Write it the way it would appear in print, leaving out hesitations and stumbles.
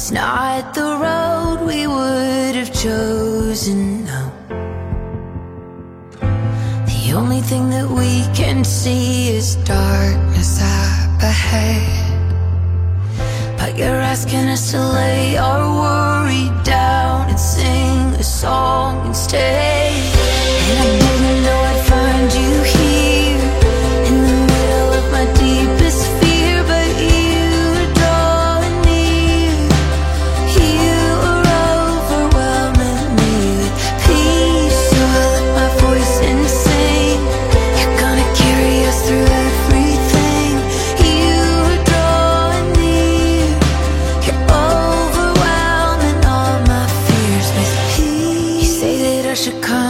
It's not the road we would have chosen, no. The only thing that we can see is darkness up ahead. But you're asking us to lay our worry down and sing a song instead. And I didn't know I'd find you here in the middle of my deepest fear, but you are drawing near. You are overwhelming me with peace. So I let my voice and sing. You're gonna carry us through everything. You are drawing near. You're overwhelming all my fears with peace. You say that I should come